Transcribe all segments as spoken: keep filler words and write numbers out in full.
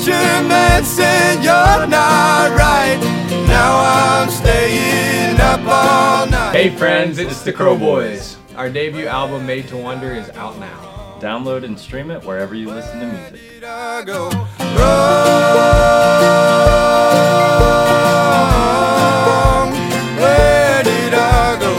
fisherman said you're not right. Now I'm staying up all night. Hey friends, it's the Crow Boys. Our debut album, Made to Wonder, is out now. Download and stream it wherever you listen to music. Where did I go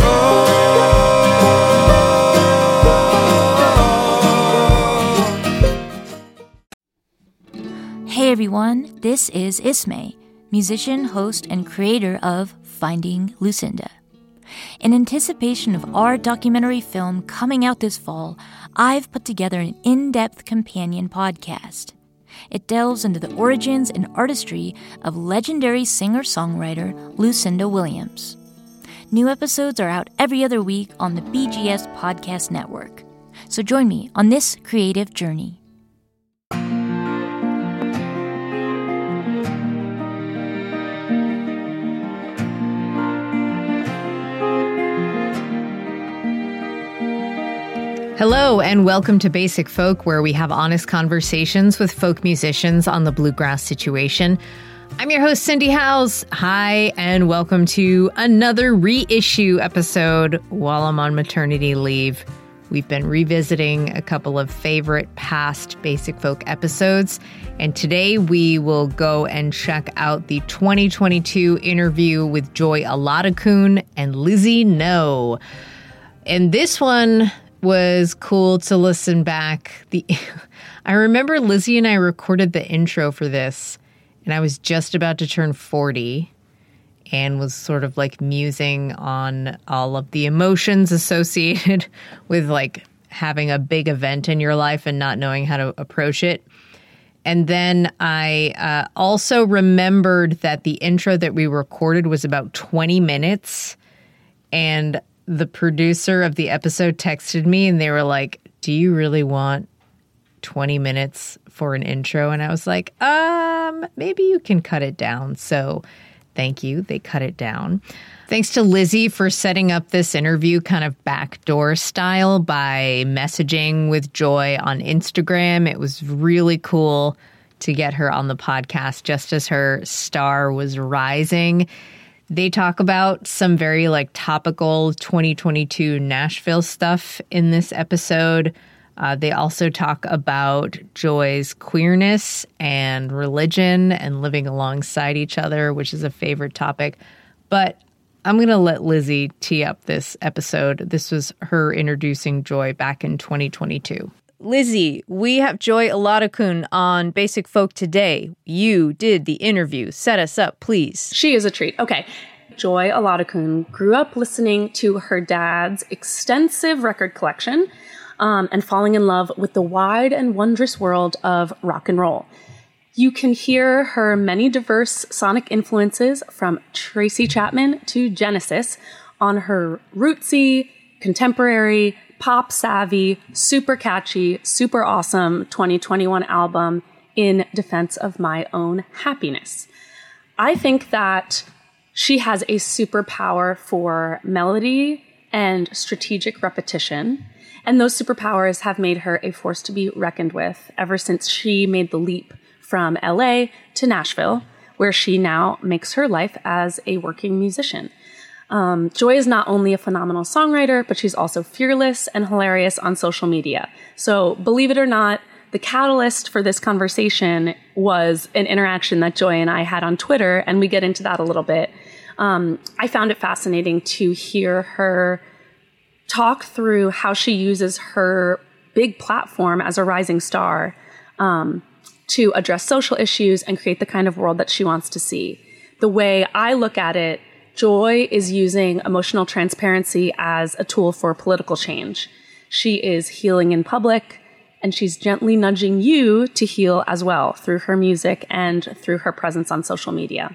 wrong? Hey everyone, this is Ismay, musician, host, and creator of Finding Lucinda. In anticipation of our documentary film coming out this fall, I've put together an in-depth companion podcast. It delves into the origins and artistry of legendary singer-songwriter Lucinda Williams. New episodes are out every other week on the B G S Podcast Network. So join me on this creative journey. Hello, and welcome to Basic Folk, where we have honest conversations with folk musicians on the bluegrass situation. I'm your host, Cindy Howes. Hi, and welcome to another reissue episode while I'm on maternity leave. We've been revisiting a couple of favorite past Basic Folk episodes, and today we will go and check out the twenty twenty-two interview with Joy Oladokoun and Lizzie No. And this one was cool to listen back. The I remember Lizzie and I recorded the intro for this, and I was just about to turn forty and was sort of like musing on all of the emotions associated with like having a big event in your life and not knowing how to approach it. And then I uh, also remembered that the intro that we recorded was about twenty minutes, and the producer of the episode texted me and they were like, do you really want twenty minutes for an intro? And I was like, um, maybe you can cut it down. So thank you. They cut it down. Thanks to Lizzie for setting up this interview kind of backdoor style by messaging with Joy on Instagram. It was really cool to get her on the podcast just as her star was rising. They talk about some very like topical twenty twenty-two Nashville stuff in this episode. Uh, they also talk about Joy's queerness and religion and living alongside each other, which is a favorite topic. But I'm going to let Lizzie tee up this episode. This was her introducing Joy back in twenty twenty-two. Lizzie, we have Joy Oladokoun on Basic Folk today. You did the interview. Set us up, please. She is a treat. Okay. Joy Oladokoun grew up listening to her dad's extensive record collection um, and falling in love with the wide and wondrous world of rock and roll. You can hear her many diverse sonic influences from Tracy Chapman to Genesis on her rootsy, contemporary, pop savvy, super catchy, super awesome twenty twenty-one album, In Defense of My Own Happiness. I think that she has a superpower for melody and strategic repetition, and those superpowers have made her a force to be reckoned with ever since she made the leap from L A to Nashville, where she now makes her life as a working musician. Um, Joy is not only a phenomenal songwriter, but she's also fearless and hilarious on social media. So believe it or not, the catalyst for this conversation was an interaction that Joy and I had on Twitter, and we get into that a little bit. Um, I found it fascinating to hear her talk through how she uses her big platform as a rising star um, to address social issues and create the kind of world that she wants to see. The way I look at it, Joy is using emotional transparency as a tool for political change. She is healing in public, and she's gently nudging you to heal as well through her music and through her presence on social media.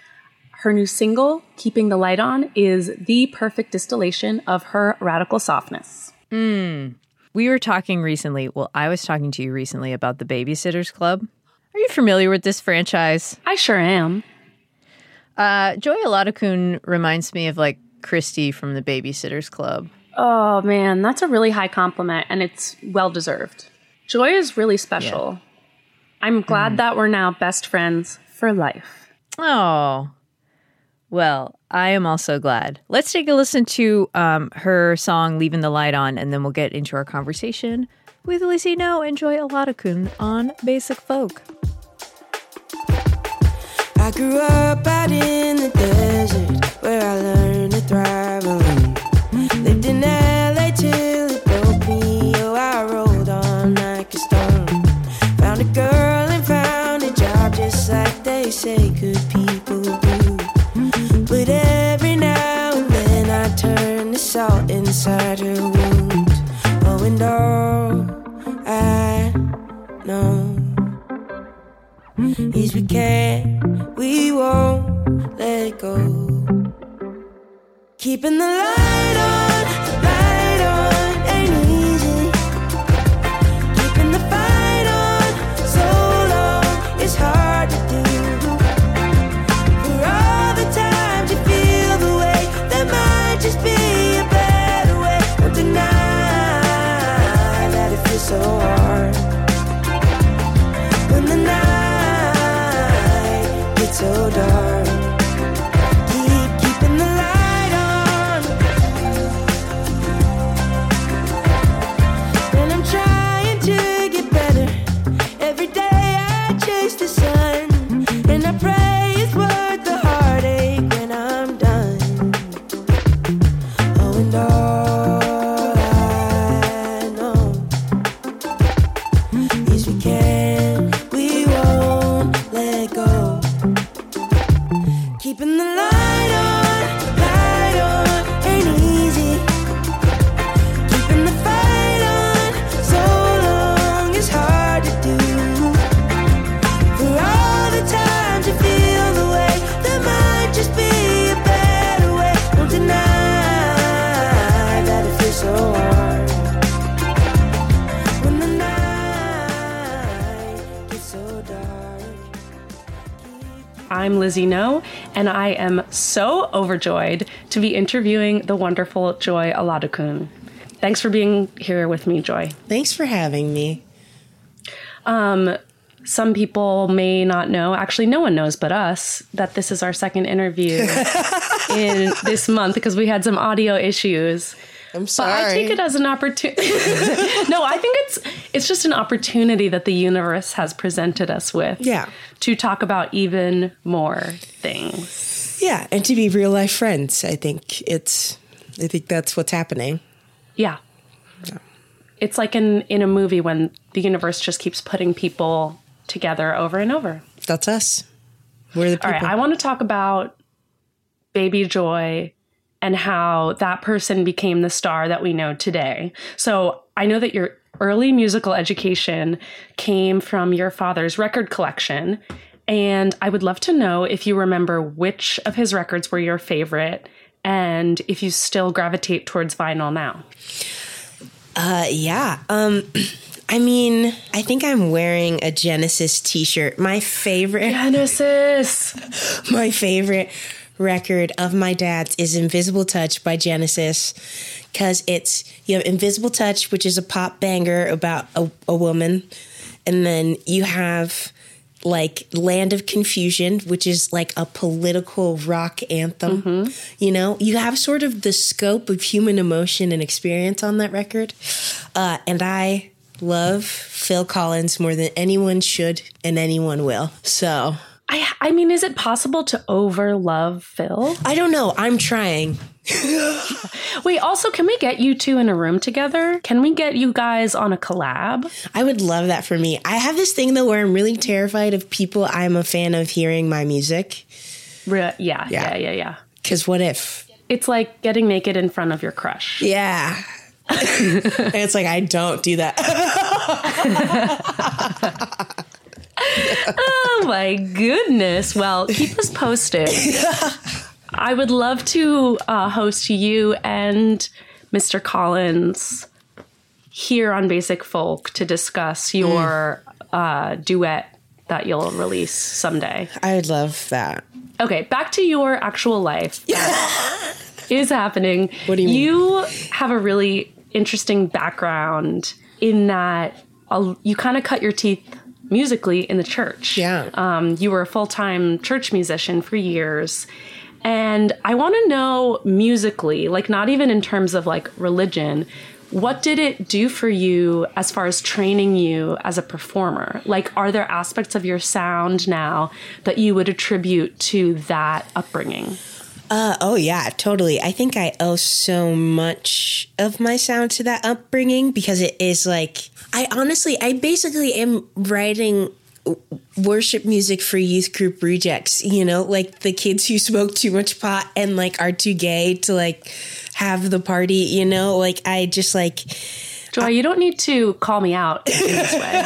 Her new single, Keeping the Light On, is the perfect distillation of her radical softness. Mm. We were talking recently, well, I was talking to you recently about the Babysitters Club. Are you familiar with this franchise? I sure am. Uh, Joy Oladokoun reminds me of like Christy from the Babysitters Club. Oh man, that's a really high compliment, and it's well deserved. Joy is really special. I'm glad mm. that we're now best friends for life. Oh, well, I am also glad. Let's take a listen to um, her song, Leaving the Light On, and then we'll get into our conversation with Lizzie No and Joy Oladokun on Basic Folk. I grew up out in the desert where I learned to thrive alone. Lived in L A till it broke me. Oh, I rolled on like a stone. Found a girl and found a job just like they say good people do. But every now and then I turn to salt inside her wound. Oh, and all I know is we can't, we won't let go. Keeping the light on, light on ain't easy. Keeping the fight on so long is hard to do. For all the times you feel the way, there might just be a better way. Don't deny that it feels so hard when the night gets so dark. Keep keeping the light on, and I'm trying to get better. Every day I chase the sun, and I pray it's worth the heartache when I'm done. Oh, and all I know is we can't, we won't let go. Keeping the light on, light on ain't easy. Keeping the fight on so long is hard to do. For all the times you feel the way, there might just be a better way. Don't deny that it feels so hard when the night gets so dark. I'm Lizzie No, and I am so overjoyed to be interviewing the wonderful Joy Oladokun. Thanks for being here with me, Joy. Thanks for having me. Um, some people may not know, actually no one knows but us, that this is our second interview in this month because we had some audio issues. I'm sorry. But I take it as an opportunity. No, I think it's it's just an opportunity that the universe has presented us with. Yeah. To talk about even more things. Yeah, and to be real life friends. I think it's I think that's what's happening. Yeah. Yeah. It's like in, in a movie when the universe just keeps putting people together over and over. That's us. We're the people. All right, I want to talk about Baby Joy and how that person became the star that we know today. So I know that your early musical education came from your father's record collection, and I would love to know if you remember which of his records were your favorite and if you still gravitate towards vinyl now. Uh, yeah. Um, I mean, I think I'm wearing a Genesis t-shirt. My favorite... Genesis! My favorite record of my dad's is Invisible Touch by Genesis, because it's, you have Invisible Touch, which is a pop banger about a, a woman, and then you have like Land of Confusion, which is like a political rock anthem. Mm-hmm. You know, you have sort of the scope of human emotion and experience on that record, uh, and I love Phil Collins more than anyone should and anyone will. So I, I mean, is it possible to over-love Phil? I don't know. I'm trying. Wait, also, can we get you two in a room together? Can we get you guys on a collab? I would love that for me. I have this thing, though, where I'm really terrified of people I'm a fan of hearing my music. Re- yeah, yeah, yeah, yeah, yeah. Because what if? It's like getting naked in front of your crush. Yeah. And it's like, I don't do that. Oh my goodness. Well, keep us posted. I would love to uh, host you and Mister Collins here on Basic Folk to discuss your mm. uh, duet that you'll release someday. I would love that. Okay, back to your actual life. That is happening. What do you mean? You have a really interesting background in that uh, you kind of cut your teeth musically in the church. Yeah. Um, you were a full-time church musician for years. And I want to know musically, like not even in terms of like religion, what did it do for you as far as training you as a performer? Like, are there aspects of your sound now that you would attribute to that upbringing? Uh, oh, yeah, totally. I think I owe so much of my sound to that upbringing because it is like, I honestly, I basically am writing worship music for youth group rejects, you know, like the kids who smoke too much pot and like are too gay to like have the party, you know, like I just like... Joy, you don't need to call me out in this way.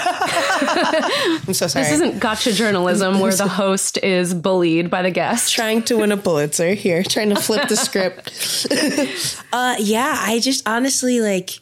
I'm so sorry. This isn't gotcha journalism where the host is bullied by the guest. Trying to win a Pulitzer here, trying to flip the script. uh, yeah, I just honestly like,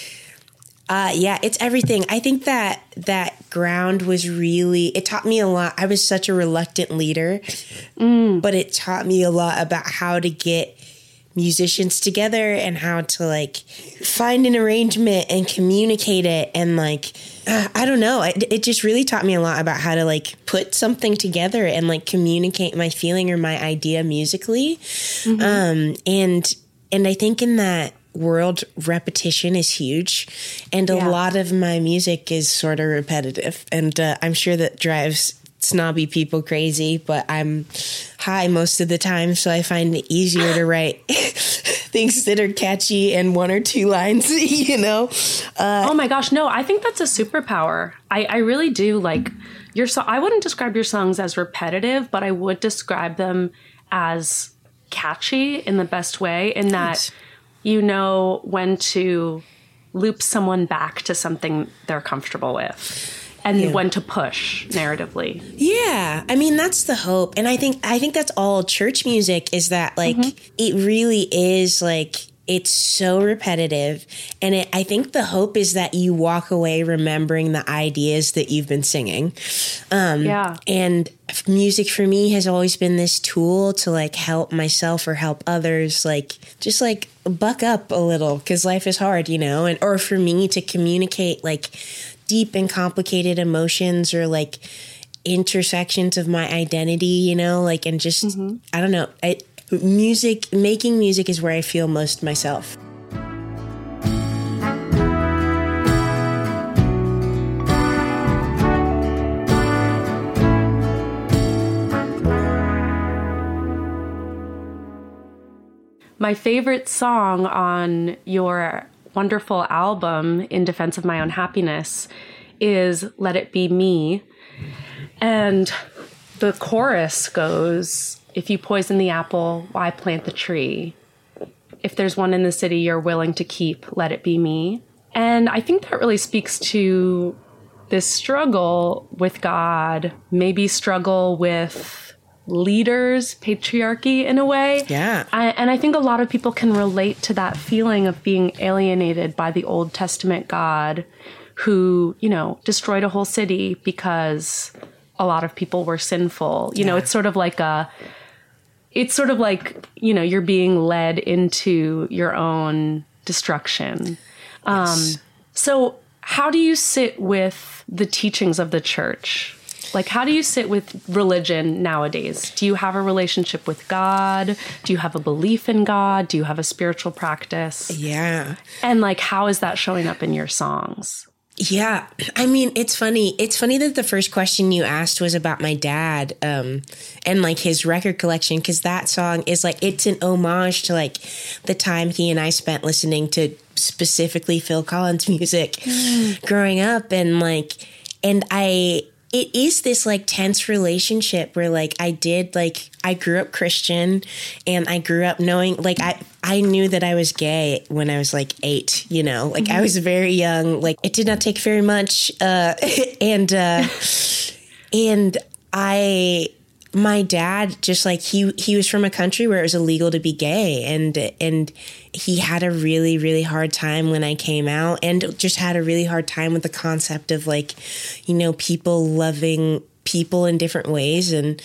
uh, yeah, it's everything. I think that that ground was really, it taught me a lot. I was such a reluctant leader, mm. but it taught me a lot about how to get musicians together and how to like find an arrangement and communicate it. And like, uh, I don't know, it, it just really taught me a lot about how to like put something together and like communicate my feeling or my idea musically. Mm-hmm. Um, and, and I think in that world, repetition is huge. And a yeah. lot of my music is sort of repetitive. And uh, I'm sure that drives snobby people crazy, but I'm high most of the time, so I find it easier to write things that are catchy and one or two lines, you know? Uh, oh my gosh, no, I think that's a superpower. I, I really do like your song. I wouldn't describe your songs as repetitive, but I would describe them as catchy in the best way, in that Thanks. You know when to loop someone back to something they're comfortable with. And yeah. when to push narratively. Yeah. I mean, that's the hope. And I think I think that's all church music is that, like, mm-hmm. it really is, like, it's so repetitive. And it, I think the hope is that you walk away remembering the ideas that you've been singing. Um, yeah. And music for me has always been this tool to, like, help myself or help others, like, just, like, buck up a little because life is hard, you know? And or for me to communicate, like, deep and complicated emotions or like intersections of my identity, you know, like, and just, mm-hmm. I don't know, I, music, making music is where I feel most myself. My favorite song on your wonderful album, In Defense of My Own Happiness, is Let It Be Me. And the chorus goes, if you poison the apple, why plant the tree? If there's one in the city you're willing to keep, let it be me. And I think that really speaks to this struggle with God, maybe struggle with leaders, patriarchy in a way. Yeah. I, and I think a lot of people can relate to that feeling of being alienated by the Old Testament God who, you know, destroyed a whole city because a lot of people were sinful. You yeah. know, it's sort of like a, it's sort of like, you know, you're being led into your own destruction. Yes. Um, so how do you sit with the teachings of the church? Like, how do you sit with religion nowadays? Do you have a relationship with God? Do you have a belief in God? Do you have a spiritual practice? Yeah. And, like, how is that showing up in your songs? Yeah. I mean, it's funny. It's funny that the first question you asked was about my dad um, and, like, his record collection, because that song is, like, it's an homage to, like, the time he and I spent listening to specifically Phil Collins music mm. growing up. And, like, and I... It is this, like, tense relationship where, like, I did, like, I grew up Christian and I grew up knowing, like, I, I knew that I was gay when I was, like, eight, you know? Like, mm-hmm. I was very young. Like, it did not take very much. Uh, and, uh, and I... My dad just like he he was from a country where it was illegal to be gay, and and he had a really really hard time when I came out, and just had a really hard time with the concept of, like, you know, people loving people in different ways. And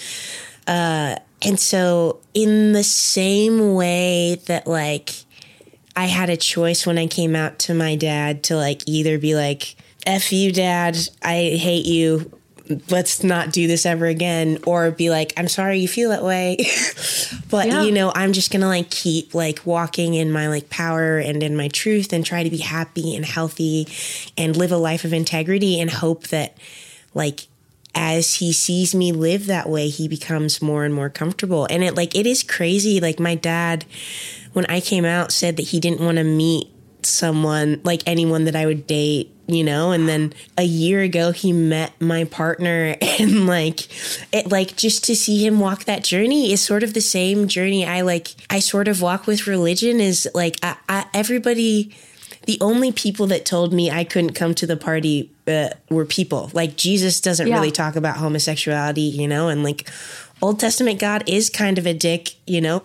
uh and so in the same way that, like, I had a choice when I came out to my dad to, like, either be like, F you, Dad, I hate you, let's not do this ever again, or be like, I'm sorry you feel that way. But, Yeah. you know, I'm just going to like keep like walking in my like power and in my truth and try to be happy and healthy and live a life of integrity and hope that like as he sees me live that way, he becomes more and more comfortable. And it like, it is crazy. Like my dad, when I came out, said that he didn't want to meet someone, like anyone that I would date, you know, and then a year ago he met my partner, and like it like just to see him walk that journey is sort of the same journey I like I sort of walk with religion. Is like I, I, everybody, the only people that told me I couldn't come to the party uh, were people. Like Jesus doesn't Yeah. really talk about homosexuality, you know, and like Old Testament God is kind of a dick, you know,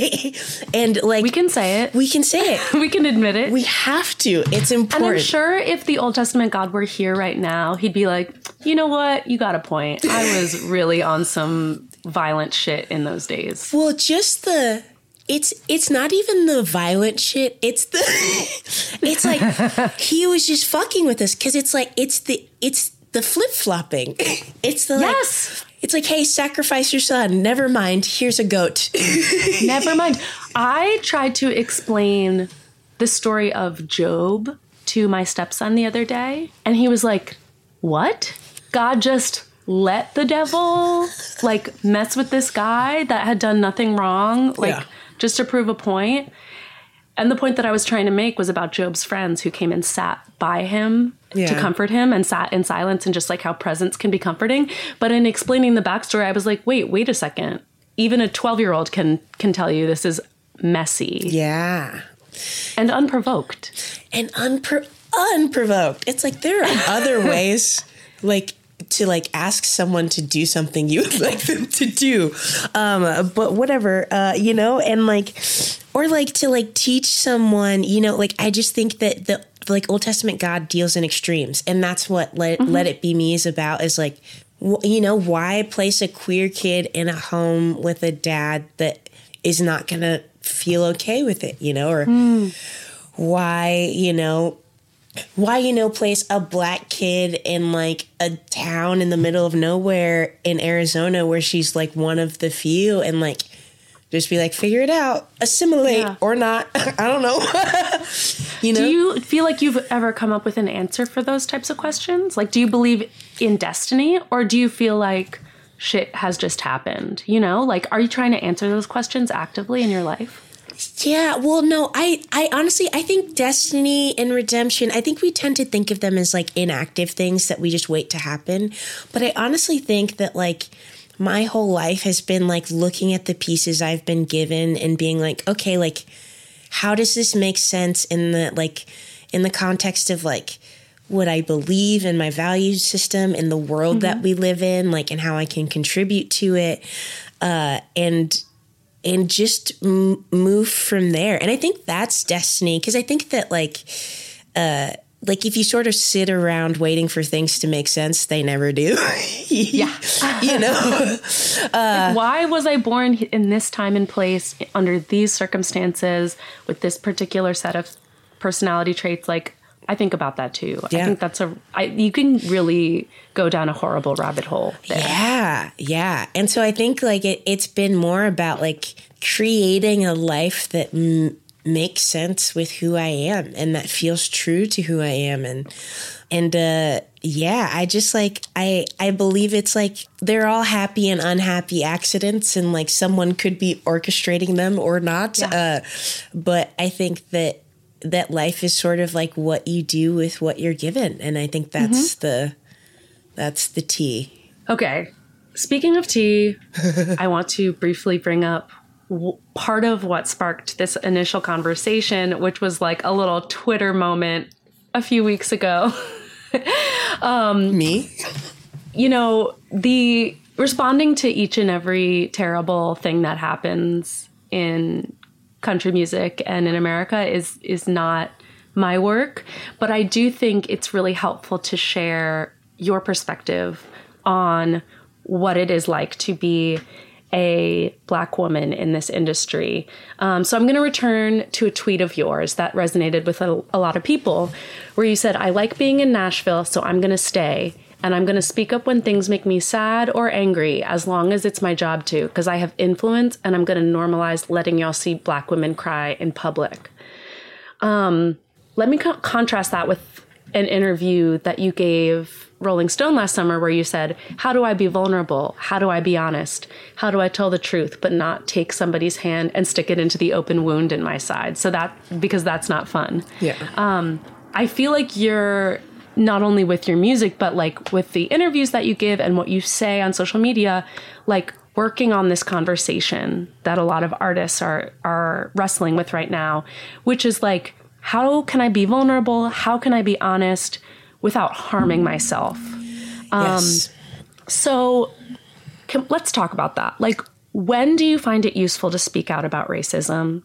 and like We can say it. we can say it. We can admit it. We have to. It's important. And I'm sure if the Old Testament God were here right now, he'd be like, you know what? You got a point. I was really on some violent shit in those days. Well, just the it's it's not even the violent shit. It's the it's like he was just fucking with us because it's like it's the it's the flip flopping. It's the like, Yes. It's like, hey, sacrifice your son. Never mind. Here's a goat. Never mind. I tried to explain the story of Job to my stepson the other day, and he was like, what? God just let the devil like mess with this guy that had done nothing wrong, like Yeah. just to prove a point. And the point that I was trying to make was about Job's friends who came and sat by him to Yeah. comfort him and sat in silence, and just like how presence can be comforting. But in explaining the backstory, I was like, wait, wait a second. Even a twelve-year-old can can tell you this is messy Yeah. and unprovoked. And unpro- unprovoked. It's like there are other ways like to like ask someone to do something you would like them to do. Um, but whatever, uh, you know, and like, or like to like teach someone, you know, like I just think that the like Old Testament God deals in extremes, and that's what Let, Mm-hmm. Let It Be Me is about, is like, wh- you know, why place a queer kid in a home with a dad that is not going to feel okay with it, you know, or Mm. why, you know, why, you know, place a black kid in like a town in the middle of nowhere in Arizona where she's like one of the few, and like just be like, figure it out, assimilate Yeah. or not. I don't know. You know? Do you feel like you've ever come up with an answer for those types of questions? Like, do you believe in destiny, or do you feel like shit has just happened? You know, like, are you trying to answer those questions actively in your life? Yeah, well, no, I, I honestly, I think destiny and redemption, I think we tend to think of them as like inactive things that we just wait to happen. But I honestly think that like my whole life has been like looking at the pieces I've been given and being like, okay, like, how does this make sense in the, like, in the context of like what I believe in my value system, in the world that we live in, like, and how I can contribute to it. Uh, and, and just m- move from there. And I think that's destiny, because I think that like, uh, like if you sort of sit around waiting for things to make sense, they never do. Yeah. You know? Like, why was I born in this time and place under these circumstances with this particular set of personality traits? Like, I think about that too. Yeah. I think that's a, I, you can really go down a horrible rabbit hole there. Yeah, yeah. And so I think like it, it's been more about like creating a life that m- makes sense with who I am and that feels true to who I am. And, and, uh, yeah, I just like, I, I believe it's like, they're all happy and unhappy accidents, and like someone could be orchestrating them or not. Yeah. Uh, but I think that, that life is sort of like what you do with what you're given. And I think that's the, that's the tea. Okay. Speaking of tea, I want to briefly bring up w- part of what sparked this initial conversation, which was like a little Twitter moment a few weeks ago. Me? You know, the responding to each and every terrible thing that happens in country music and in America is is not my work, but I do think it's really helpful to share your perspective on what it is like to be a Black woman in this industry. Um, so I'm going to return to a tweet of yours that resonated with a, a lot of people, where you said, "I like being in Nashville, so I'm going to stay. And I'm going to speak up when things make me sad or angry, as long as it's my job to, because I have influence, and I'm going to normalize letting y'all see Black women cry in public. Um, let me co- contrast that with an interview that you gave Rolling Stone last summer, where you said, how do I be vulnerable? How do I be honest? How do I tell the truth, but not take somebody's hand and stick it into the open wound in my side? So that, because that's not fun. Yeah. Um, I feel like you're, not only with your music, but like with the interviews that you give and what you say on social media, like working on this conversation that a lot of artists are are wrestling with right now, which is like, how can I be vulnerable? How can I be honest without harming myself? Um, yes. So can, let's talk about that. Like, when do you find it useful to speak out about racism?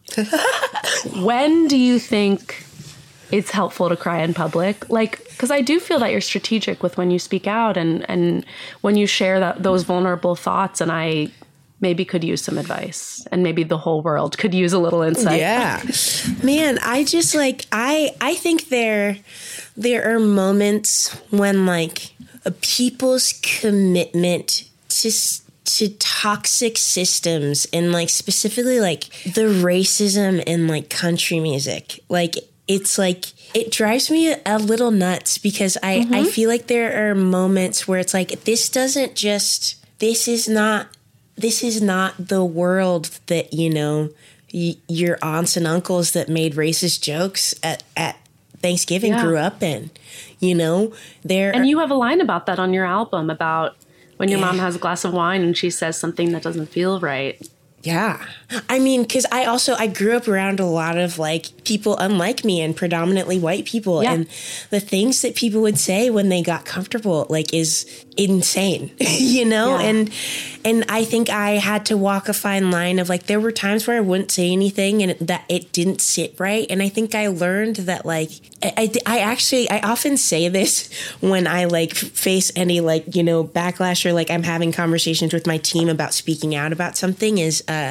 When do you think it's helpful to cry in public? Like, because I do feel that you're strategic with when you speak out and, and when you share that those vulnerable thoughts, and I maybe could use some advice, and maybe the whole world could use a little insight. Yeah. Man, I just like, I, I think there, there are moments when like a people's commitment to to toxic systems, and like specifically like the racism in like country music, like it's like, it drives me a little nuts, because I, mm-hmm. I feel like there are moments where it's like, this doesn't just, this is not, this is not the world that, you know, y- your aunts and uncles that made racist jokes at, at Thanksgiving yeah. grew up in, you know, there. And you have a line about that on your album, about when your yeah. mom has a glass of wine and she says something that doesn't feel right. Yeah. I mean, because I also, I grew up around a lot of like people unlike me, and predominantly white people. Yeah. And the things that people would say when they got comfortable, like, is insane, you know? Yeah. And, and I think I had to walk a fine line of like, there were times where I wouldn't say anything and it, that it didn't sit right. And I think I learned that like, I, I actually, I often say this when I like face any like, you know, backlash, or like I'm having conversations with my team about speaking out about something, is, uh,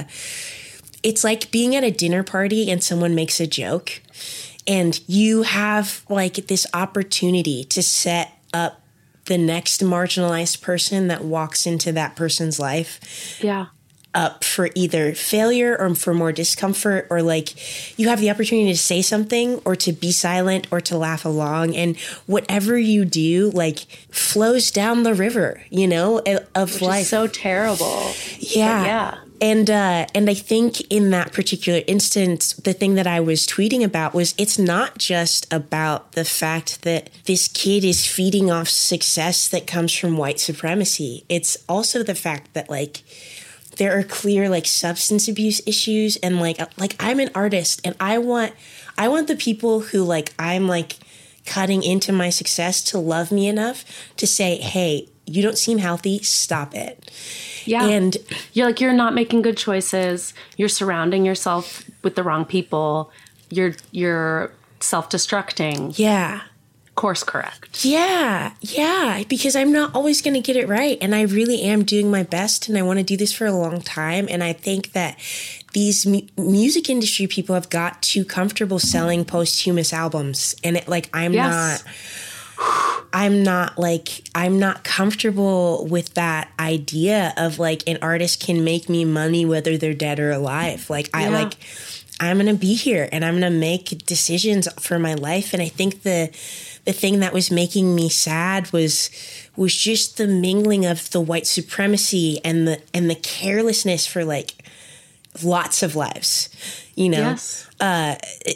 it's like being at a dinner party and someone makes a joke, and you have like this opportunity to set up the next marginalized person that walks into that person's life. Yeah. Up for either failure or for more discomfort, or like you have the opportunity to say something or to be silent or to laugh along, and whatever you do like flows down the river, you know, of Which life. Is so terrible. Yeah. But yeah. And uh, and I think in that particular instance, the thing that I was tweeting about was, it's not just about the fact that this kid is feeding off success that comes from white supremacy. It's also the fact that like there are clear like substance abuse issues, and like like I'm an artist, and I want I want the people who like I'm like cutting into my success to love me enough to say, hey, you don't seem healthy, stop it. Yeah. And you're like, you're not making good choices. You're surrounding yourself with the wrong people. You're you're self-destructing. Yeah. Course correct. Yeah. Yeah. Because I'm not always going to get it right. And I really am doing my best, and I want to do this for a long time. And I think that these mu- music industry people have got too comfortable selling posthumous albums. And it like, I'm yes. not... I'm not like, I'm not comfortable with that idea of like an artist can make me money whether they're dead or alive. Like I yeah. like, I'm going to be here and I'm going to make decisions for my life. And I think the, the thing that was making me sad was, was just the mingling of the white supremacy and the, and the carelessness for like lots of lives, you know? Yes. Uh,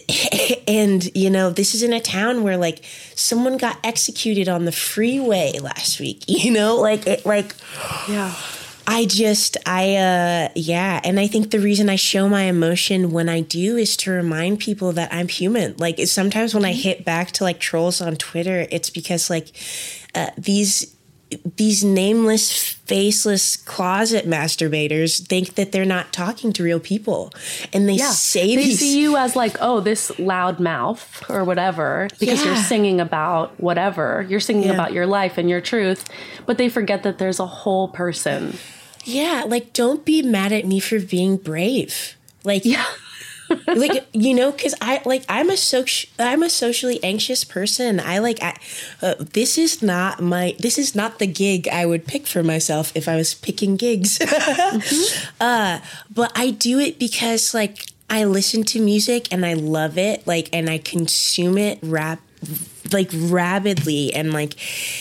and, you know, this is in a town where, like, someone got executed on the freeway last week, you know? Like, it, like, yeah. I just, I, uh, yeah. And I think the reason I show my emotion when I do is to remind people that I'm human. Like, it's sometimes when I hit back to, like, trolls on Twitter, it's because, like, uh, these... these nameless, faceless closet masturbators think that they're not talking to real people. And they yeah. say they these... see you as like, oh, this loud mouth or whatever, because yeah. you're singing about whatever. You're singing yeah. about your life and your truth, but they forget that there's a whole person. Yeah, like, don't be mad at me for being brave. Like, yeah. like, you know, because I like I'm a so I'm a socially anxious person. I like I, uh, this is not my this is not the gig I would pick for myself if I was picking gigs. mm-hmm. uh, but I do it because like I listen to music and I love it, like, and I consume it rap like rabidly, and like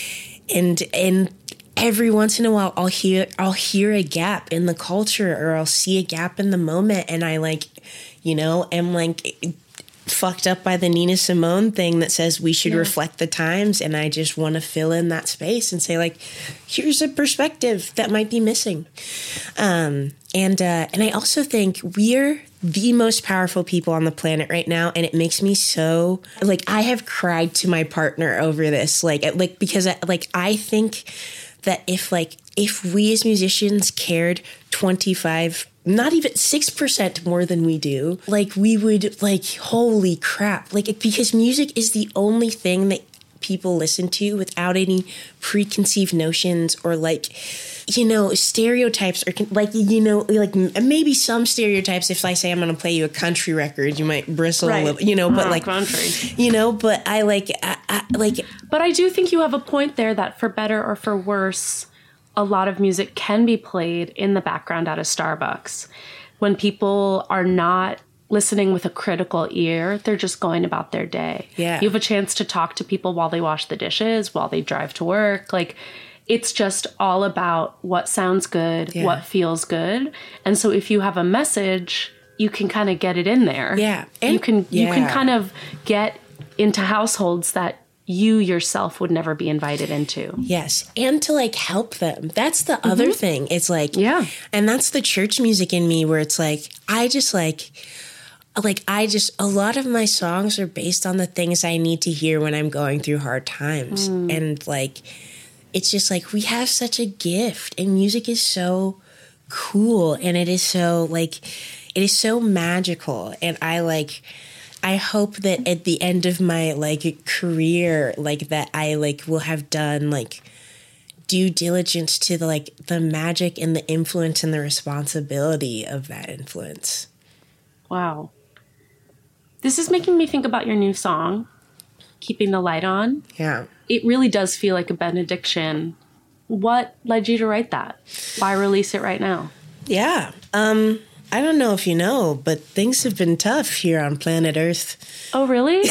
and and. Every once in a while, I'll hear I'll hear a gap in the culture, or I'll see a gap in the moment, and I like, you know, am like fucked up by the Nina Simone thing that says we should yeah. reflect the times, and I just want to fill in that space and say like, here's a perspective that might be missing, um, and uh, and I also think we're the most powerful people on the planet right now, and it makes me so like I have cried to my partner over this, like like because I, like I think. That if like if we as musicians cared twenty-five, not even six percent more than we do, like we would like holy crap, like because music is the only thing that people listen to without any preconceived notions or like, you know, stereotypes or like, you know, like maybe some stereotypes. If I say I'm going to play you a country record, you might bristle right. a little, you know, but oh, like, country. you know, but I like, I, I, like, but I do think you have a point there that for better or for worse, a lot of music can be played in the background at a Starbucks when people are not listening with a critical ear. They're just going about their day. Yeah. You have a chance to talk to people while they wash the dishes, while they drive to work. Like, it's just all about what sounds good, yeah. what feels good. And so if you have a message, you can kind of get it in there. Yeah. And you can yeah. you can kind of get into households that you yourself would never be invited into. Yes. And to like help them. That's the mm-hmm. other thing. It's like, yeah. And that's the church music in me where it's like, I just like, like, I just, a lot of my songs are based on the things I need to hear when I'm going through hard times. Mm. And like, it's just like, we have such a gift, and music is so cool, and it is so like, it is so magical. And I like, I hope that at the end of my like career, like that I like will have done like due diligence to the like the magic and the influence and the responsibility of that influence. Wow. This is making me think about your new song, Keeping the Light On. Yeah. It really does feel like a benediction. What led you to write that? Why release it right now? Yeah. Um, I don't know if you know, but things have been tough here on planet Earth. Oh, really?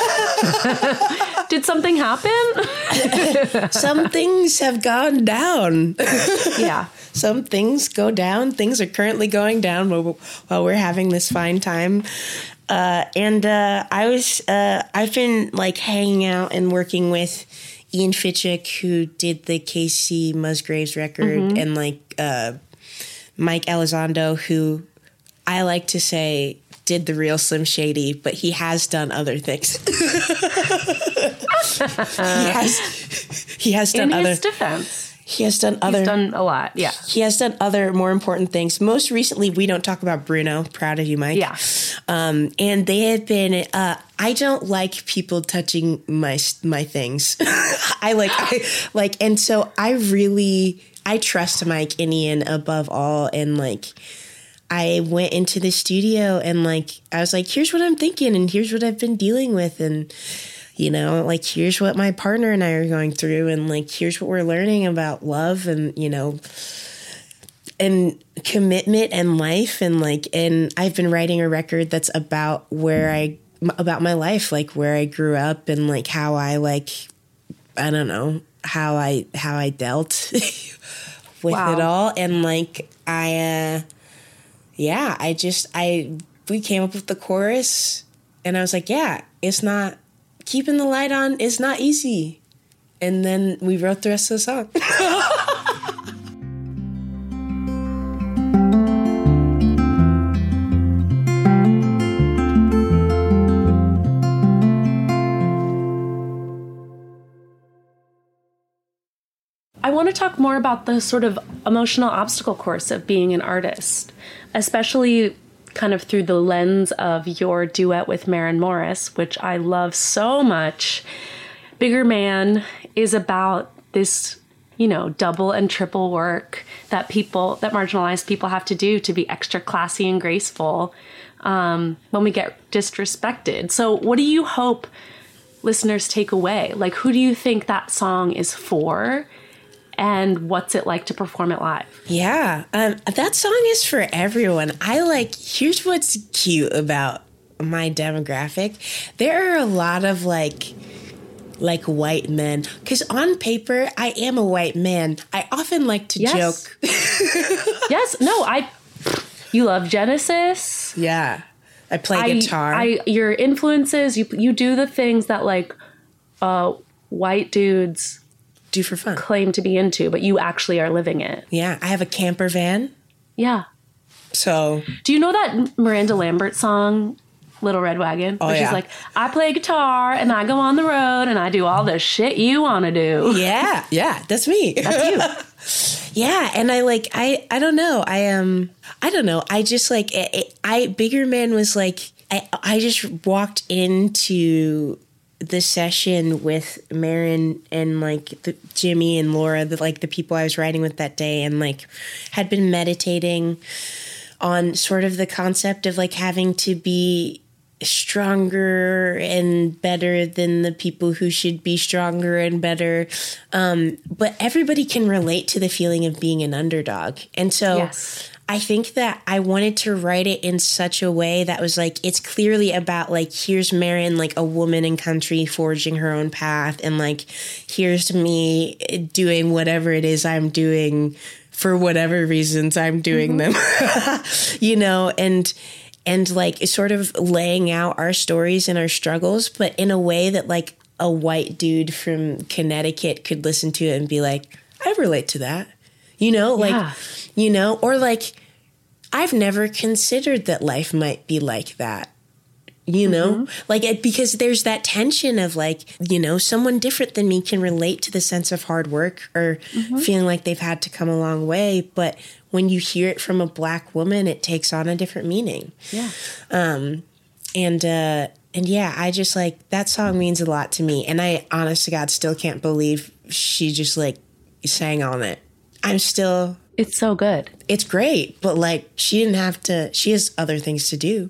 Did something happen? Some things have gone down. Yeah. Some things go down. Things are currently going down while, while we're having this fine time. Uh, and uh, I was, uh, I've been like hanging out and working with Ian Fitchick, who did the Casey Musgraves record, mm-hmm. and like uh, Mike Elizondo, who I like to say did the real Slim Shady, but he has done other things. he has, he has done In other. his defense. He has done other. He's done a lot, yeah. He has done other more important things. Most recently, We Don't Talk About Bruno. Proud of you, Mike. Yeah. Um, and they have been. Uh, I don't like people touching my my things. I like I like, and so I really I trust Mike and Ian above all, and like. I went into the studio and like I was like, here's what I'm thinking, and here's what I've been dealing with, and you know, like here's what my partner and I are going through, and like here's what we're learning about love, and you know, and commitment and life, and like, and I've been writing a record that's about where I about my life, like where I grew up, and like how I like I don't know how I how I dealt with wow. it all, and like I. uh Yeah, I just, I, we came up with the chorus, and I was like, yeah, it's not, keeping the light on is not easy. And then we wrote the rest of the song. I want to talk more about the sort of emotional obstacle course of being an artist, especially kind of through the lens of your duet with Maren Morris, which I love so much. Bigger Man is about this you know, double and triple work that people, that marginalized people have to do to be extra classy and graceful um, when we get disrespected. So what do you hope listeners take away? Like, who do you think that song is for? And what's it like to perform it live? Yeah, um, that song is for everyone. I like, here's what's cute about my demographic. There are a lot of like, like white men. Because on paper, I am a white man. I often like to yes. joke. yes, no, I, you love Genesis. Yeah, I play I, guitar. I, your influences, you you do the things that like uh, white dudes do for fun, claim to be into, but you actually are living it. Yeah, I have a camper van. Yeah. So, do you know that Miranda Lambert song, Little Red Wagon? Oh, where yeah. she's like, I play guitar and I go on the road and I do all the shit you want to do. Yeah, yeah, that's me. That's you. Yeah, and I like, I, I don't know. I um, I don't know. I just like, it, it, I Bigger Man was like, I, I just walked into the session with Marin and like the, Jimmy and Laura, the, like the people I was writing with that day, and like had been meditating on sort of the concept of like having to be stronger and better than the people who should be stronger and better. Um, but everybody can relate to the feeling of being an underdog. And so yes. I think that I wanted to write it in such a way that was like, it's clearly about like, here's Marin, like a woman in country forging her own path. And like, here's me doing whatever it is I'm doing for whatever reasons I'm doing mm-hmm. them, you know, and, and like sort of laying out our stories and our struggles, but in a way that like a white dude from Connecticut could listen to it and be like, I relate to that. You know, like, yeah. you know, or like, I've never considered that life might be like that, you know, mm-hmm. like, it, because there's that tension of like, you know, someone different than me can relate to the sense of hard work or mm-hmm. feeling like they've had to come a long way. But when you hear it from a Black woman, it takes on a different meaning. Yeah. Um, and, uh, and yeah, I just like, that song means a lot to me. And I, honest to God, still can't believe she just like sang on it. I'm still... It's so good. It's great, but like she didn't have to... She has other things to do.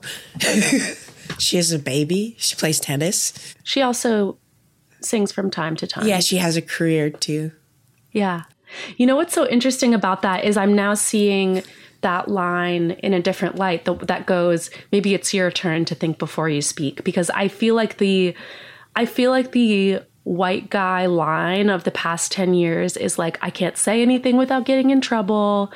She has a baby. She plays tennis. She also sings from time to time. Yeah, she has a career too. Yeah. You know what's so interesting about that is I'm now seeing that line in a different light that goes, maybe it's your turn to think before you speak. Because I feel like the... I feel like the... white guy line of the past ten years is like, I can't say anything without getting in trouble.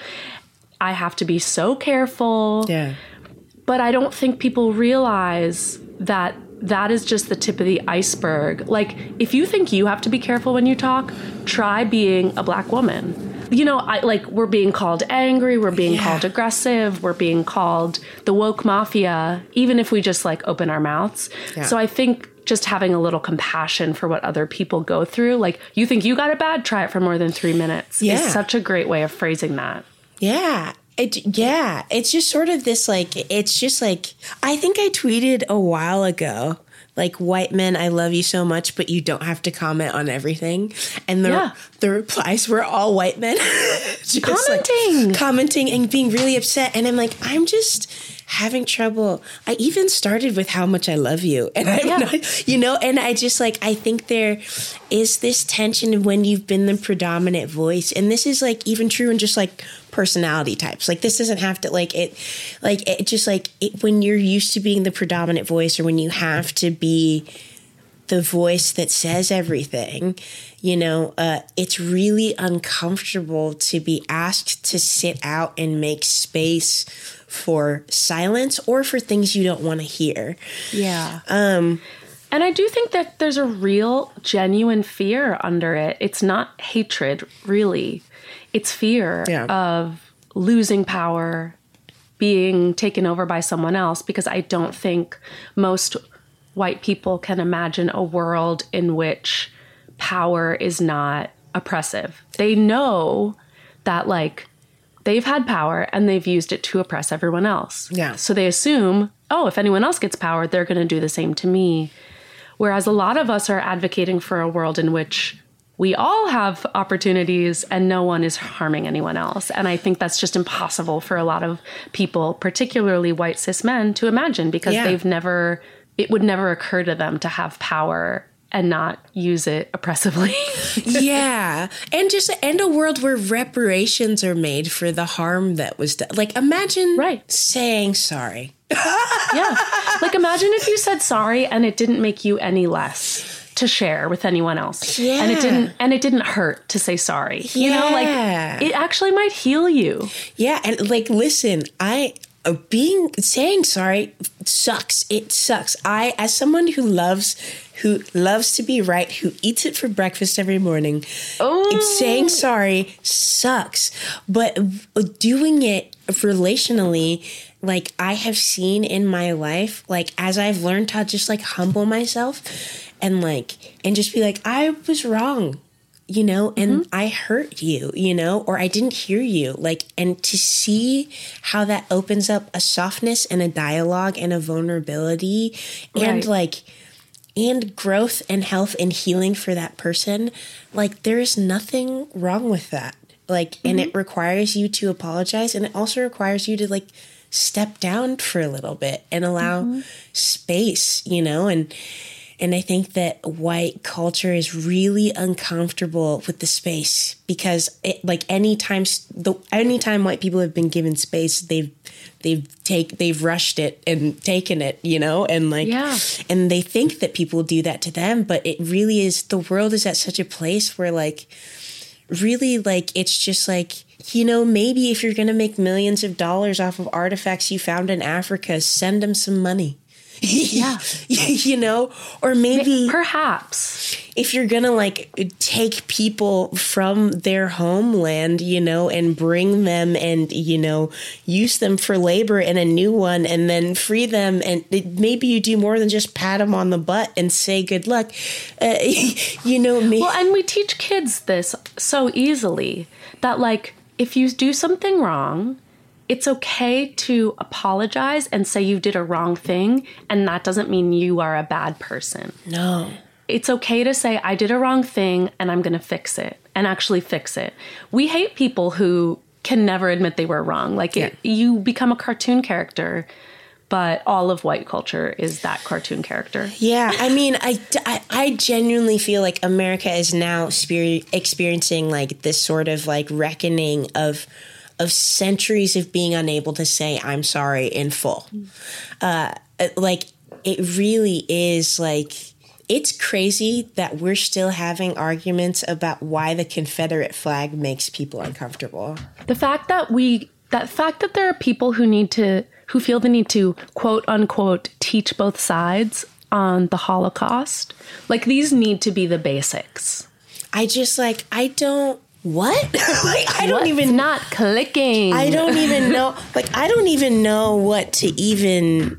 I have to be so careful. Yeah. But I don't think people realize that that is just the tip of the iceberg. Like, if you think you have to be careful when you talk, try being a Black woman. You know, I like we're being called angry, we're being yeah. called aggressive, we're being called the woke mafia, even if we just like open our mouths. Yeah. So I think just having a little compassion for what other people go through, like you think you got it bad, try it for more than three minutes. Yeah. Is such a great way of phrasing that. Yeah. It, yeah. It's just sort of this like, it's just like, I think I tweeted a while ago, like, white men, I love you so much, but you don't have to comment on everything. And the yeah. the replies were all white men. just commenting. Like, commenting and being really upset. And I'm like, I'm just having trouble. I even started with how much I love you. And I'm yeah. not, you know, and I just like, I think there is this tension when you've been the predominant voice. And this is like even true in just like personality types. Like this doesn't have to like it, like it just like it, when you're used to being the predominant voice or when you have to be the voice that says everything, you know, uh, it's really uncomfortable to be asked to sit out and make space for silence or for things you don't want to hear. Yeah. Um, and I do think that there's a real, genuine fear under it. It's not hatred, really. It's fear yeah. of losing power, being taken over by someone else, because I don't think most white people can imagine a world in which power is not oppressive. They know that, like, they've had power and they've used it to oppress everyone else. Yeah. So they assume, oh, if anyone else gets power, they're going to do the same to me. Whereas a lot of us are advocating for a world in which we all have opportunities and no one is harming anyone else. And I think that's just impossible for a lot of people, particularly white cis men, to imagine because Yeah. they've never, it would never occur to them to have power and not use it oppressively. Yeah. And just and a world where reparations are made for the harm that was done. Like, imagine Right. saying sorry. Yeah. Like, imagine if you said sorry and it didn't make you any less to share with anyone else. Yeah. And it didn't and it didn't hurt to say sorry. You know, like Yeah. it actually might heal you. Yeah, and like, listen, I uh, being saying sorry sucks. It sucks. I, as someone who loves, who loves to be right, who eats it for breakfast every morning, Oh. saying sorry sucks. But doing it relationally, like I have seen in my life, like as I've learned to just like humble myself and like and just be like, I was wrong. You know, and Mm-hmm. I hurt you, you know, or I didn't hear you. Like, and to see how that opens up a softness and a dialogue and a vulnerability and Right. like, and growth and health and healing for that person. Like, there is nothing wrong with that. Like, Mm-hmm. and it requires you to apologize. And it also requires you to like step down for a little bit and allow Mm-hmm. space, you know, and, And I think that white culture is really uncomfortable with the space because, it, like, anytime the anytime white people have been given space, they've they've take they've rushed it and taken it, you know, and like, Yeah. and they think that people do that to them, but it really is. The world is at such a place where, like, really, like, it's just like, you know, maybe if you're gonna make millions of dollars off of artifacts you found in Africa, send them some money. Yeah. You know, or maybe Perhaps. if you're gonna like take people from their homeland, you know, and bring them and, you know, use them for labor in a new one and then free them. And it, maybe you do more than just pat them on the butt and say good luck. Uh, you know, maybe. Well, and we teach kids this so easily that, like, if you do something wrong, it's okay to apologize and say you did a wrong thing, and that doesn't mean you are a bad person. No. It's okay to say, I did a wrong thing and I'm going to fix it and actually fix it. We hate people who can never admit they were wrong. Like, it, you become a cartoon character, but all of white culture is that cartoon character. Yeah, I mean, I, I, I genuinely feel like America is now spe- experiencing like this sort of like reckoning of of centuries of being unable to say I'm sorry in full. Uh, like, it really is like, it's crazy that we're still having arguments about why the Confederate flag makes people uncomfortable. The fact that we, that fact that there are people who need to, who feel the need to quote unquote teach both sides on the Holocaust, like, these need to be the basics. I just like, I don't, what? Like, I don't What's even not clicking. I don't even know. Like, I don't even know what to even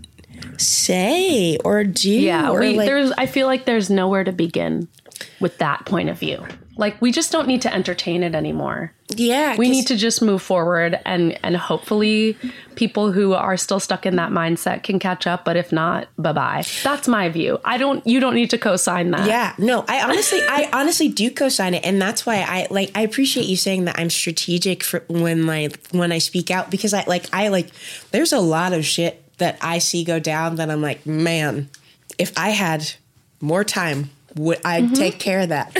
say or do. Yeah, or we, like, there's. I feel like there's nowhere to begin with that point of view. Like, we just don't need to entertain it anymore. yeah, We 'cause- need to just move forward, and and hopefully people who are still stuck in that mindset can catch up. But if not, bye bye. That's my view. I don't. You don't need to co-sign that. Yeah, no, I honestly, I honestly do co-sign it, and that's why I like. I appreciate you saying that I'm strategic for when my when I speak out, because I like I like. There's a lot of shit that I see go down that I'm like, man, if I had more time, would I'd Mm-hmm. take care of that.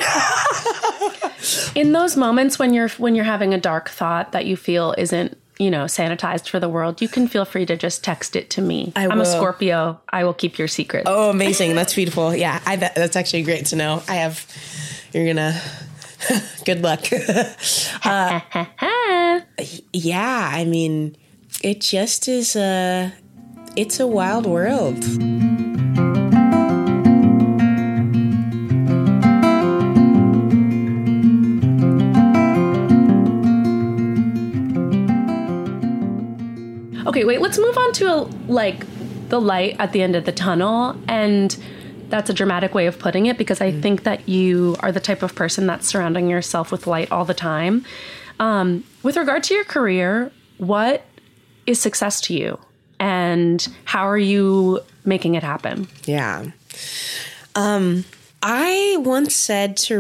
In those moments when you're when you're having a dark thought that you feel isn't, you know, sanitized for the world, you can feel free to just text it to me. I I'm a will. Scorpio. I will keep your secret. Oh, amazing! That's beautiful. Yeah, I, that, that's actually great to know. I have. You're gonna. Good luck. uh, yeah, I mean, it just is a. It's a wild world. Okay, wait, let's move on to, like, the light at the end of the tunnel. And that's a dramatic way of putting it, because I think that you are the type of person that's surrounding yourself with light all the time. Um, with regard to your career, what is success to you? And how are you making it happen? Yeah. Um, I once said to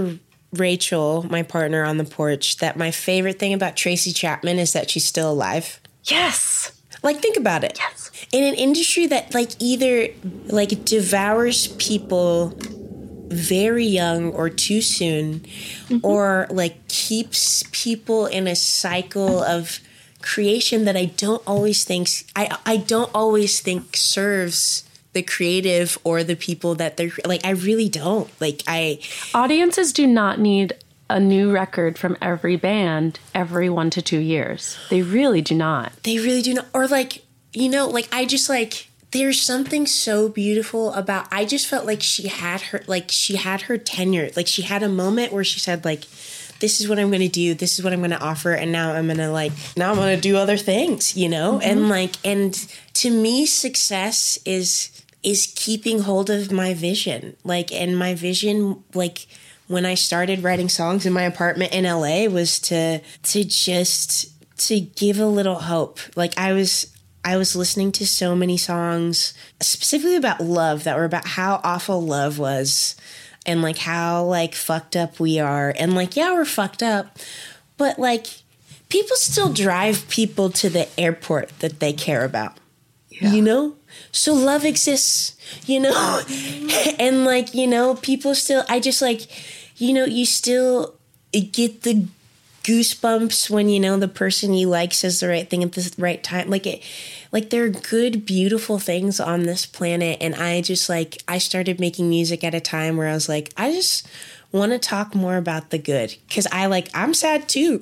Rachel, my partner on the porch, that my favorite thing about Tracy Chapman is that she's still alive. Yes. Like, think about it. Yes. In an industry that, like, either, like, devours people very young or too soon, mm-hmm. or, like, keeps people in a cycle of creation that I don't always think, I, I don't always think serves the creative or the people that they're, like, I really don't. Like, I... Audiences do not need a new record from every band every one to two years. They really do not. They really do not. Or, like, you know, like, I just, like, there's something so beautiful about, I just felt like she had her, like, she had her tenure. Like, she had a moment where she said, like, this is what I'm going to do. This is what I'm going to offer. And now I'm going to, like, now I'm going to do other things, you know? Mm-hmm. And, like, and to me, success is, is keeping hold of my vision. Like, and my vision, like, when I started writing songs in my apartment in L A was to, to just, to give a little hope. Like, I was, I was listening to so many songs specifically about love that were about how awful love was and, like, how, like, fucked up we are. And, like, yeah, we're fucked up, but, like, people still drive people to the airport that they care about, yeah. you know? So love exists, you know? And, like, you know, people still, I just, like, you know, you still get the goosebumps when, you know, the person you like says the right thing at the right time. Like, it, like, there are good, beautiful things on this planet. And I just, like, I started making music at a time where I was like, I just want to talk more about the good. Because I, like, I'm sad too.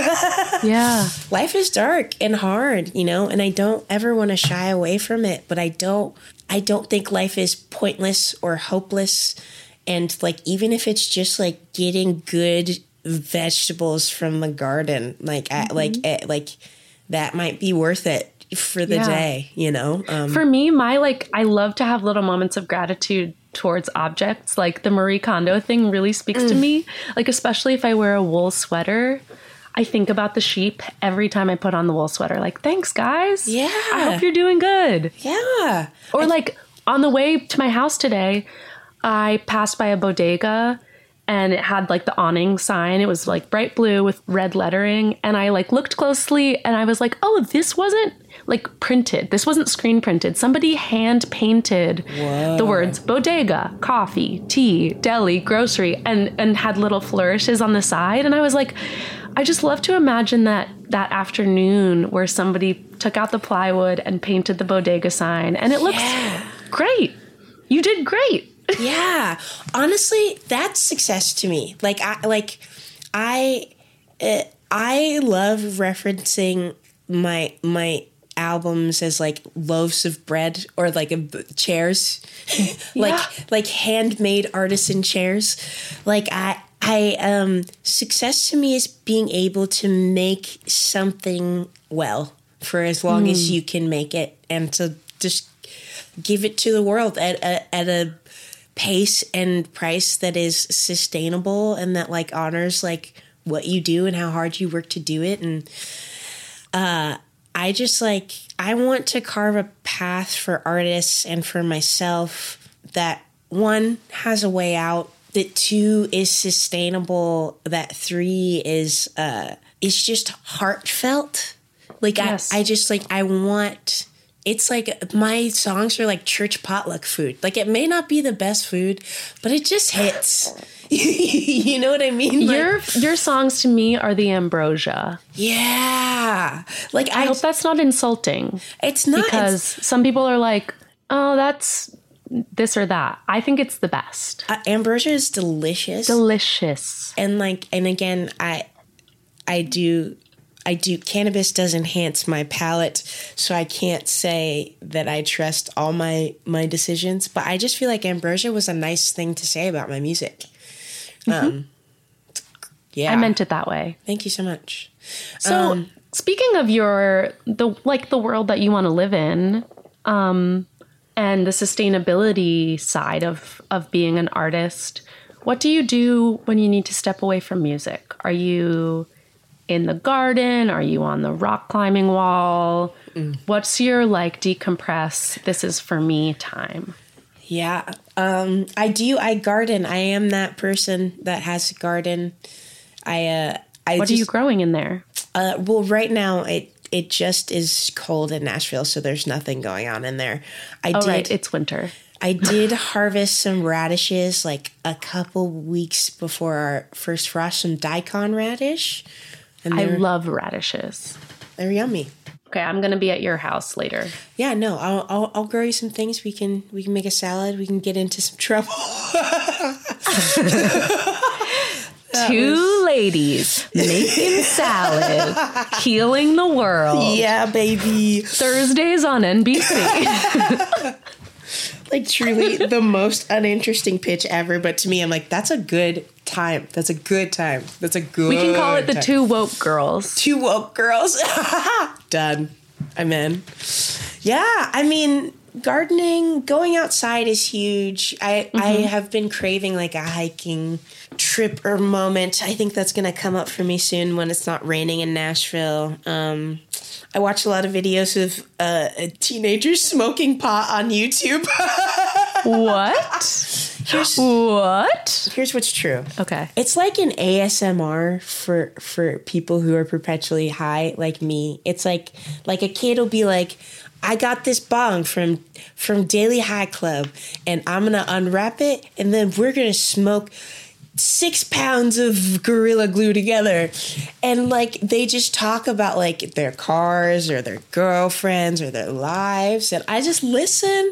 Yeah. Life is dark and hard, you know, and I don't ever want to shy away from it. But I don't, I don't think life is pointless or hopeless. And, like, even if it's just, like, getting good vegetables from the garden, like, mm-hmm. I, like, eh, like, that might be worth it for the yeah. day, you know? Um, for me, my, like, I love to have little moments of gratitude towards objects. Like, the Marie Kondo thing really speaks mm. to me. Like, especially if I wear a wool sweater, I think about the sheep every time I put on the wool sweater. Like, thanks, guys. Yeah. I hope you're doing good. Yeah. Or, I, like, on the way to my house today, I passed by a bodega and it had, like, the awning sign. It was, like, bright blue with red lettering. And I, like, looked closely and I was like, oh, this wasn't, like, printed. This wasn't screen printed. Somebody hand painted Whoa. the words bodega, coffee, tea, deli, grocery, and, and had little flourishes on the side. And I was like, I just love to imagine that that afternoon where somebody took out the plywood and painted the bodega sign. And it looks yeah. great. You did great. Yeah. Honestly, that's success to me. Like, I, like, I, uh, I love referencing my, my albums as, like, loaves of bread or, like, a, chairs, like, yeah. like handmade artisan chairs. Like, I, I, um, success to me is being able to make something well for as long mm. as you can make it and to just give it to the world at a, at a, pace and price that is sustainable and that, like, honors, like, what you do and how hard you work to do it. And uh, I just, like, I want to carve a path for artists and for myself that, one, has a way out, that two is sustainable, that three is uh, is just heartfelt. Like, yes. I, I just, like, I want... It's like my songs are like church potluck food. Like, it may not be the best food, but it just hits. You know what I mean? Like, your your songs to me are the ambrosia. Yeah. Like, I, I hope that's not insulting. It's not. Because it's, some people are like, oh, that's this or that. I think it's the best. Uh, ambrosia is delicious. Delicious. And, like, and again, I I do... I do, cannabis does enhance my palate, so I can't say that I trust all my, my decisions, but I just feel like ambrosia was a nice thing to say about my music. Mm-hmm. Um, yeah. I meant it that way. Thank you so much. So, um, speaking of your, the like the world that you want to live in, um, and the sustainability side of, of being an artist, what do you do when you need to step away from music? Are you... in the garden? Are you on the rock climbing wall? Mm. What's your, like, decompress, this is for me time? Yeah. Um, I do. I garden. I am that person that has a garden. I. Uh, I What just, are you growing in there? Uh, well, right now it it just is cold in Nashville, so there's nothing going on in there. I Oh, did. right. It's winter. I did harvest some radishes like a couple weeks before our first frost. Some daikon radish, and I they're, love radishes. they're yummy. Okay, I'm going to be at your house later. Yeah, no, I'll, I'll I'll grow you some things. We can we can make a salad. We can get into some trouble. Two was... ladies making salad, healing the world. Yeah, baby. Thursdays on N B C. Like truly the most uninteresting pitch ever, but to me, I'm like, that's a good time. That's a good time. That's a good. We can call it the time. Two Woke Girls. Two woke girls. Done. I'm in. Yeah, I mean, gardening, going outside is huge. I mm-hmm. I have been craving like a hiking trip or moment. I think that's going to come up for me soon when it's not raining in Nashville. Um, I watch a lot of videos of uh, teenagers smoking pot on YouTube. What? Here's, what? Here's what's true. Okay. It's like an A S M R for for people who are perpetually high like me. It's like like a kid will be like, I got this bong from from Daily High Club and I'm going to unwrap it and then we're going to smoke six pounds of Gorilla Glue together. And like they just talk about like their cars or their girlfriends or their lives, and I just listen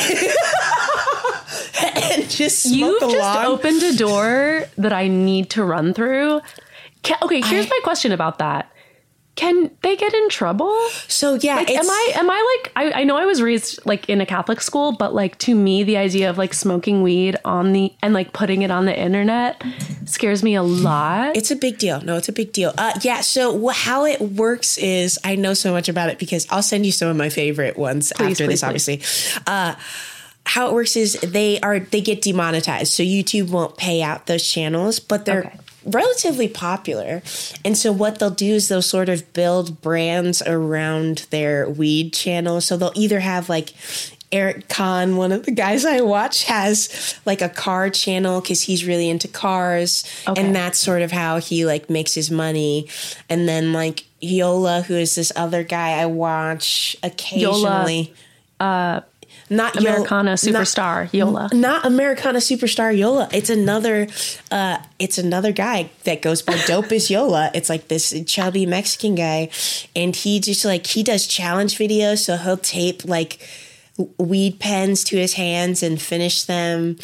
and just smoke You've along. just opened a door that I need to run through. Can, okay, here's I, my question about that. Can they get in trouble? So yeah, like, it's, am I am I like I, I know I was raised like in a Catholic school, but like to me the idea of like smoking weed on the and like putting it on the internet scares me a lot. It's a big deal. No, it's a big deal. Uh, yeah. So wh- how it works is I know so much about it because I'll send you some of my favorite ones please, after please, this. please. Obviously, uh, how it works is they are they get demonetized, so YouTube won't pay out those channels, but they're. Okay. Relatively popular. And so what they'll do is they'll sort of build brands around their weed channel. So they'll either have like Eric Kahn, one of the guys I watch, has like a car channel because he's really into cars. Okay. And that's sort of how he like makes his money. And then like Yola, who is this other guy I watch occasionally. Yola, uh Not Americana Yola, Superstar, not, Yola. Not Americana Superstar Yola. It's another uh, it's another guy that goes by Dope as Yola. It's like this chubby Mexican guy. And he just like, he does challenge videos. So he'll tape like weed pens to his hands and finish them.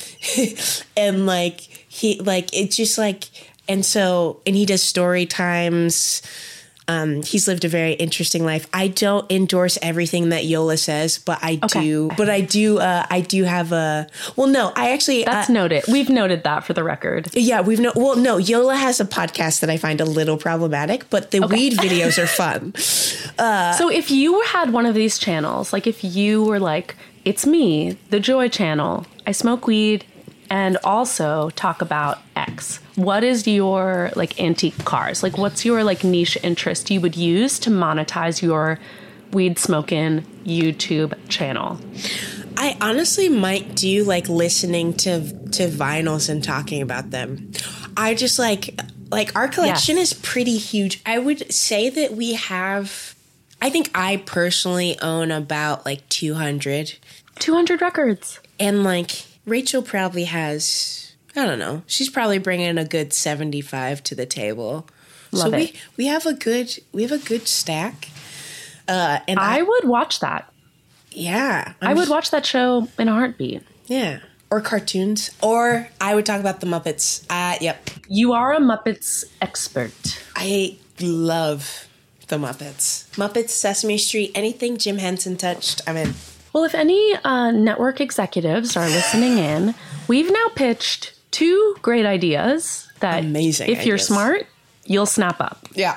And like, he like, it's just like, and so, and he does story times. Um, he's lived a very interesting life. I don't endorse everything that Yola says, but I okay. do. But I do. Uh, I do have a. Well, no, I actually. That's uh, noted. We've noted that for the record. Yeah, we've no. Well, no, Yola has a podcast that I find a little problematic, but the okay. weed videos are fun. Uh, so if you had one of these channels, like if you were like, it's me, the Joy Channel, I smoke weed and also talk about X. What is your like antique cars? Like what's your like niche interest you would use to monetize your weed smoking YouTube channel? I honestly might do like listening to to vinyls and talking about them. I just like like our collection yes. is pretty huge. I would say that we have I think I personally own about like two hundred. two hundred records. And like Rachel probably has, I don't know, she's probably bringing a good seventy-five to the table. Love so it. we we have a good we have a good stack. Uh, and I, I would watch that. Yeah, I'm, I would watch that show in a heartbeat. Yeah, or cartoons, or I would talk about the Muppets. Uh, yep. You are a Muppets expert. I love the Muppets. Muppets, Sesame Street, anything Jim Henson touched, I'm in. Well, if any uh, network executives are listening in, we've now pitched two great ideas that Amazing if ideas. You're smart, you'll snap up. Yeah.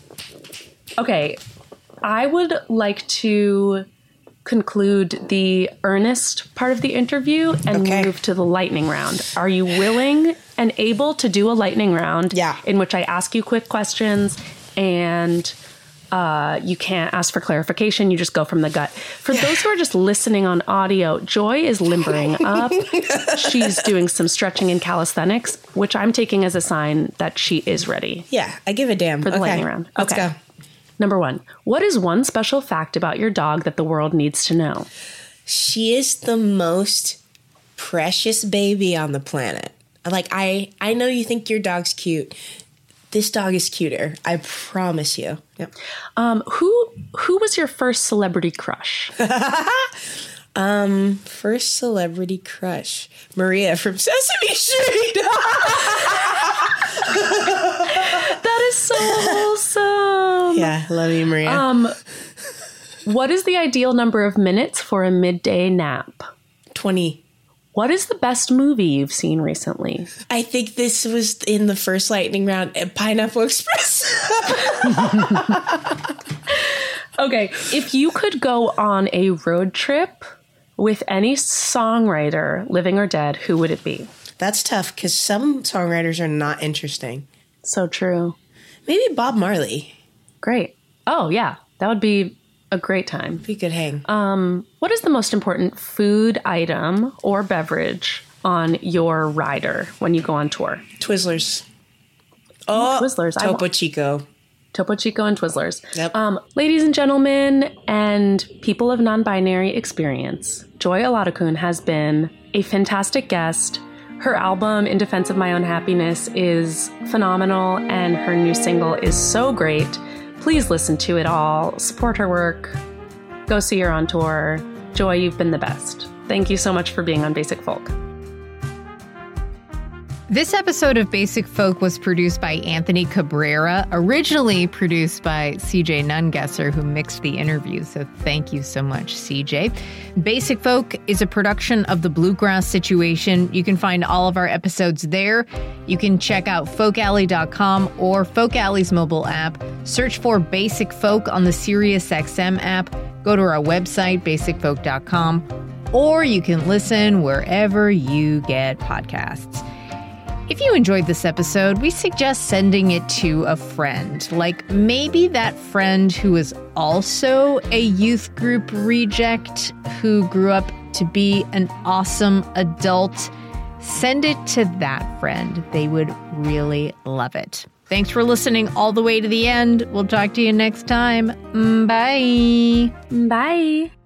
Okay. I would like to conclude the earnest part of the interview and okay. move to the lightning round. Are you willing and able to do a lightning round? Yeah. In which I ask you quick questions and Uh, you can't ask for clarification. You just go from the gut. For those who are just listening on audio, Joy is limbering up. She's doing some stretching and calisthenics, which I'm taking as a sign that she is ready. Yeah, I give a damn. For the okay. lightning round. Let's okay. go. Number one, what is one special fact about your dog that the world needs to know? She is the most precious baby on the planet. Like, I, I know you think your dog's cute. This dog is cuter. I promise you. Yep. Um, who who was your first celebrity crush? um, first celebrity crush. Maria from Sesame Street. That is so wholesome. Yeah, love you, Maria. Um, what is the ideal number of minutes for a midday nap? twenty. What is the best movie you've seen recently? I think this was in the first lightning round at Pineapple Express. Okay, if you could go on a road trip with any songwriter, living or dead, who would it be? That's tough because some songwriters are not interesting. So true. Maybe Bob Marley. Great. Oh, yeah. That would be a great time. We could hang. Um, what is the most important food item or beverage on your rider when you go on tour? Twizzlers. Oh, Twizzlers. I Topo want- Chico. Topo Chico and Twizzlers. Yep. Um, ladies and gentlemen, and people of non-binary experience, Joy Olatakun has been a fantastic guest. Her album, In Defense of My Own Happiness, is phenomenal, and her new single is so great. Please listen to it all. Support her work. Go see her on tour. Joy, you've been the best. Thank you so much for being on Basic Folk. This episode of Basic Folk was produced by Anthony Cabrera, originally produced by C J Nungesser, who mixed the interview. So thank you so much, C J. Basic Folk is a production of The Bluegrass Situation. You can find all of our episodes there. You can check out folk alley dot com or Folk Alley's mobile app. Search for Basic Folk on the SiriusXM app. Go to our website, basic folk dot com, or you can listen wherever you get podcasts. If you enjoyed this episode, we suggest sending it to a friend, like maybe that friend who is also a youth group reject who grew up to be an awesome adult. Send it to that friend. They would really love it. Thanks for listening all the way to the end. We'll talk to you next time. Bye. Bye.